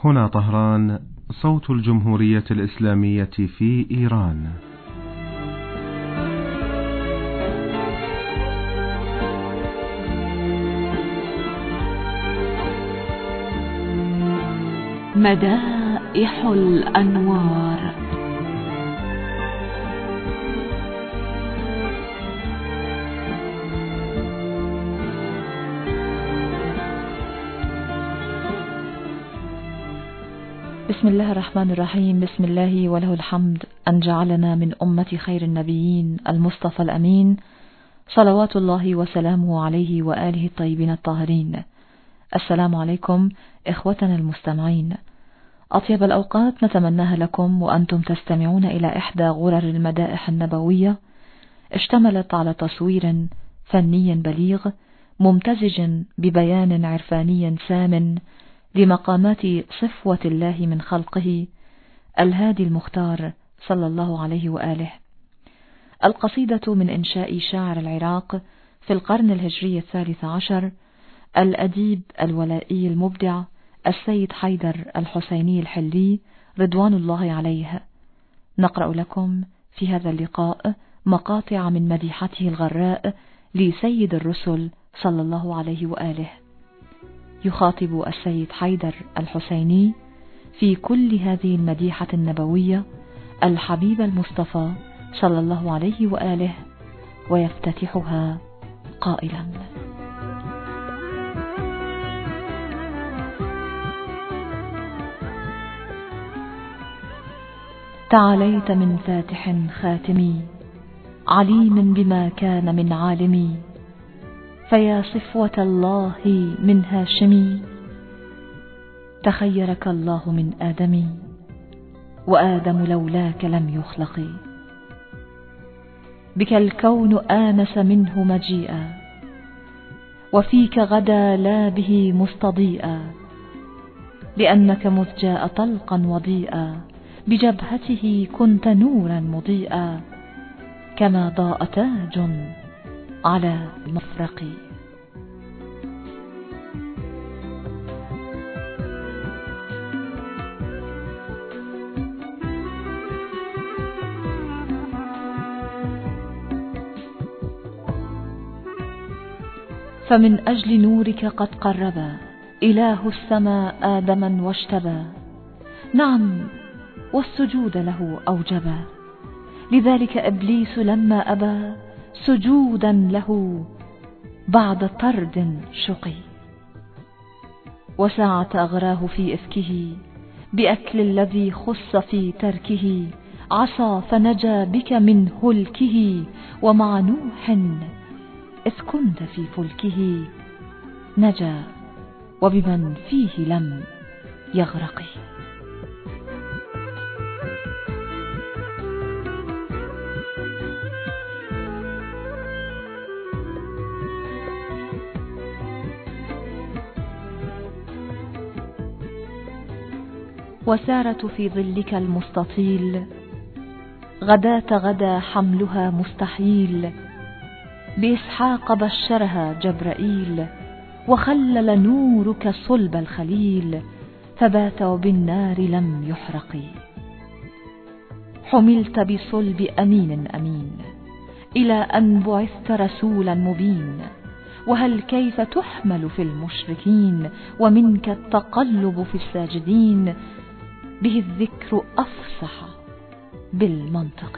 هنا طهران، صوت الجمهورية الإسلامية في إيران. مدائح الأنوار. بسم الله الرحمن الرحيم. بسم الله وله الحمد أن جعلنا من أمة خير النبيين المصطفى الأمين، صلوات الله وسلامه عليه وآله الطيبين الطاهرين. السلام عليكم إخوتنا المستمعين، أطيب الأوقات نتمناها لكم وأنتم تستمعون إلى إحدى غرر المدائح النبوية، اشتملت على تصوير فني بليغ ممتزج ببيان عرفاني سام لمقامات صفوة الله من خلقه الهادي المختار صلى الله عليه وآله. القصيدة من إنشاء شاعر العراق في القرن الهجري 13 الأديب الولائي المبدع السيد حيدر الحسيني الحلي رضوان الله عليه. نقرأ لكم في هذا اللقاء مقاطع من مديحته الغراء لسيد الرسل صلى الله عليه وآله. يخاطب السيد حيدر الحسيني في كل هذه المديحة النبوية الحبيب المصطفى صلى الله عليه وآله، ويفتتحها قائلا: تعاليت من فاتح خاتمي، عليم بما كان من عالمي، فيا صفوة الله من هاشمي، تخيرك الله من آدمي، وآدم لولاك لم يخلق، بك الكون آنس منه مجيئا، وفيك غدا لا به مستضيئا، لأنك مذ جاء طلقا وضيئا، بجبهته كنت نورا مضيئا، كما ضاء تاج على مفرقي. فمن أجل نورك قد قربا إله السماء آدما واشتبى، نعم والسجود له أوجبا، لذلك إبليس لما أبى سجودا له بعد طرد شقي، وساعة أغراه في إفكه بأكل الذي خص في تركه، عصى فنجا بك من هلكه، ومع نوح إذ كنت في فلكه نجا، وبمن فيه لم يغرق. وسارت في ظلك المستطيل غداة غدا حملها مستحيل، بإسحاق بشرها جبرائيل، وخلل نورك صلب الخليل، فبات وبالنار لم يحرق. حملت بصلب أمين أمين إلى أن بعثت رسولا مبين، وهل كيف تحمل في المشركين، ومنك التقلب في الساجدين، به الذكر أفصح بالمنطق.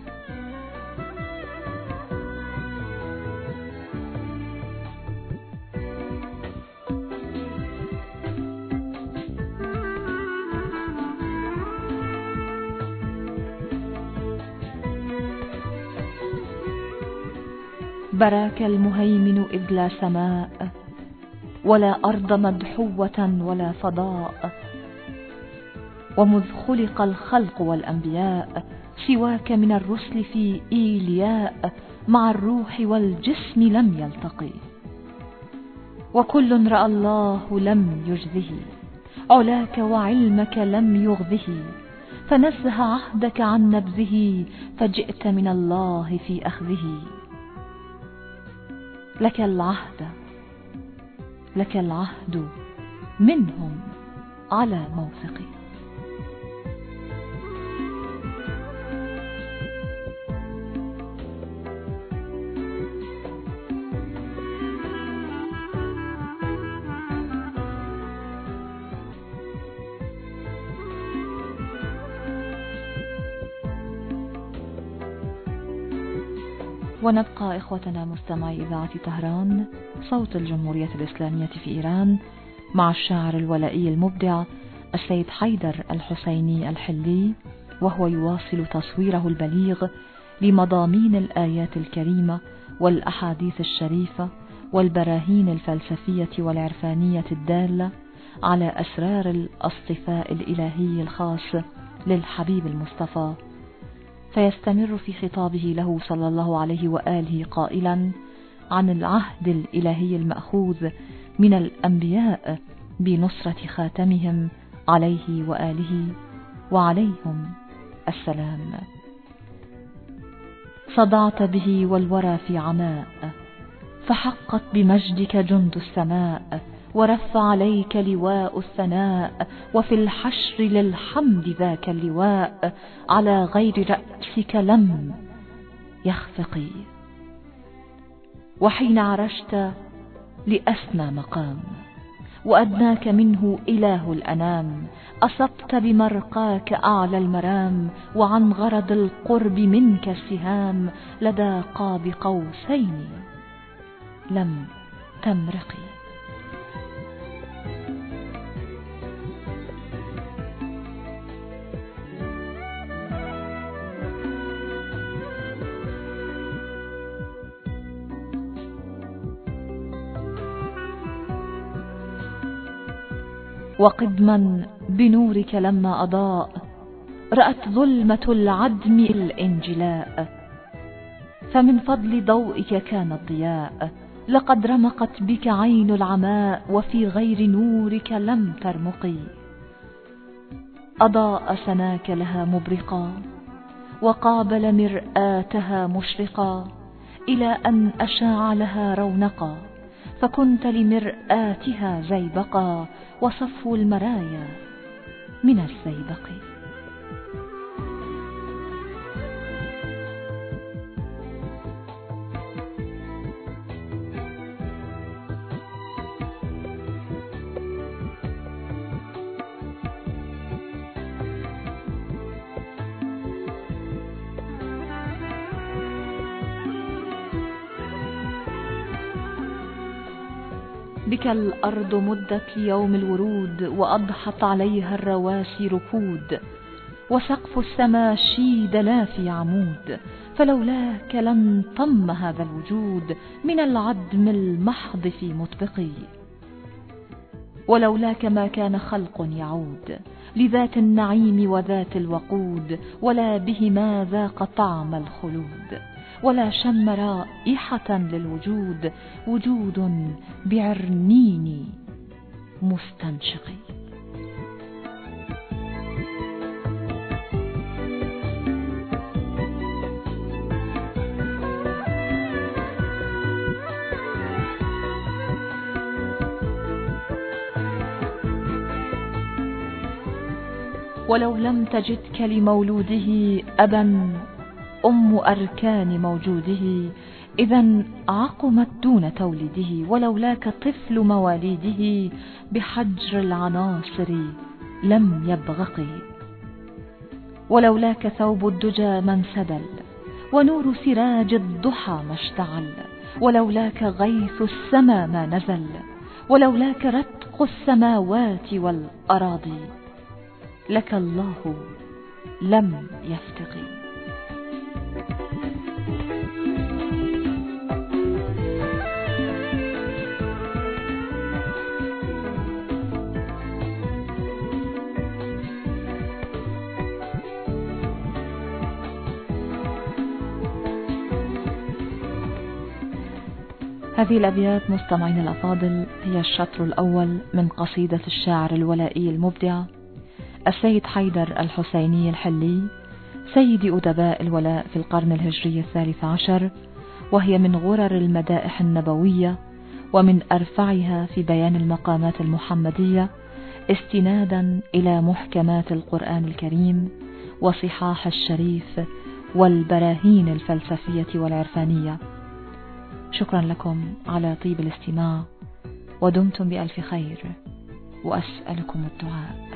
براك المهيمن إذ لا سماء ولا أرض مدحوة ولا فضاء، ومذ خلق الخلق والأنبياء سواك من الرسل في إيلياء، مع الروح والجسم لم يلتقي، وكل رأى الله لم يجزه، علاك وعلمك لم يغذه، فنزه عهدك عن نبذه، فجئت من الله في أخذه. لك العهد منهم على موثقي. ونبقى إخوتنا مستمعي إذاعة طهران صوت الجمهورية الإسلامية في إيران مع الشاعر الولائي المبدع السيد حيدر الحسيني الحلي، وهو يواصل تصويره البليغ لمضامين الآيات الكريمة والأحاديث الشريفة والبراهين الفلسفية والعرفانية الدالة على أسرار الاصطفاء الإلهي الخاص للحبيب المصطفى، فيستمر في خطابه له صلى الله عليه وآله قائلا عن العهد الإلهي المأخوذ من الأنبياء بنصرة خاتمهم عليه وآله وعليهم السلام. صدعت به والورى في عماء، فحقت بمجدك جند السماء، ورف عليك لواء الثناء، وفي الحشر للحمد ذاك اللواء، على غير رأسك لم يخفقي. وحين عرشت لأسمى مقام، وأدناك منه إله الأنام، أصبت بمرقاك أعلى المرام، وعن غرض القرب منك السهام، لدى قاب قوسين لم تمرقي. وقدما بنورك لما أضاء، رأت ظلمة العدم الانجلاء، فمن فضل ضوئك كان الضياء، لقد رمقت بك عين العماء، وفي غير نورك لم ترمقي. أضاء سناك لها مبرقا، وقابل مرآتها مشرقا، إلى أن أشاع لها رونقا، فكنت لمرآتها زيبقا، وصفو المرايا من الزيبق. بك الأرض مدت ليوم الورود، وأضحت عليها الرواسي ركود، وسقف السما شيد لا في عمود، فلولاك لن طم هذا الوجود من العدم المحض في مطبقي. ولولاك ما كان خلق يعود لذات النعيم وذات الوقود، ولا بهما ذاق طعم الخلود، ولا شم رائحة للوجود، وجود بعرنين مستنشقي. ولو لم تجدك لمولوده أبا أم أركان موجوده، إذا عقمت دون تولده، ولولاك طفل مواليده بحجر العناصر لم يبغق. ولولاك ثوب الدجى ما انسدل، ونور سراج الضحى ما اشتعل، ولولاك غيث السما ما نزل، ولولاك رتق السماوات والأراضي، لك الله لم يفتقي. هذه الأبيات مستمعين الأفاضل هي الشطر الأول من قصيدة الشاعر الولائي المبدع السيد حيدر الحسيني الحلي، سيد أدباء الولاء في القرن الهجري 13، وهي من غرر المدائح النبوية ومن أرفعها في بيان المقامات المحمدية، استنادا إلى محكمات القرآن الكريم وصحاح الشريف والبراهين الفلسفية والعرفانية. شكرا لكم على طيب الاستماع، ودمتم بألف خير، وأسألكم الدعاء.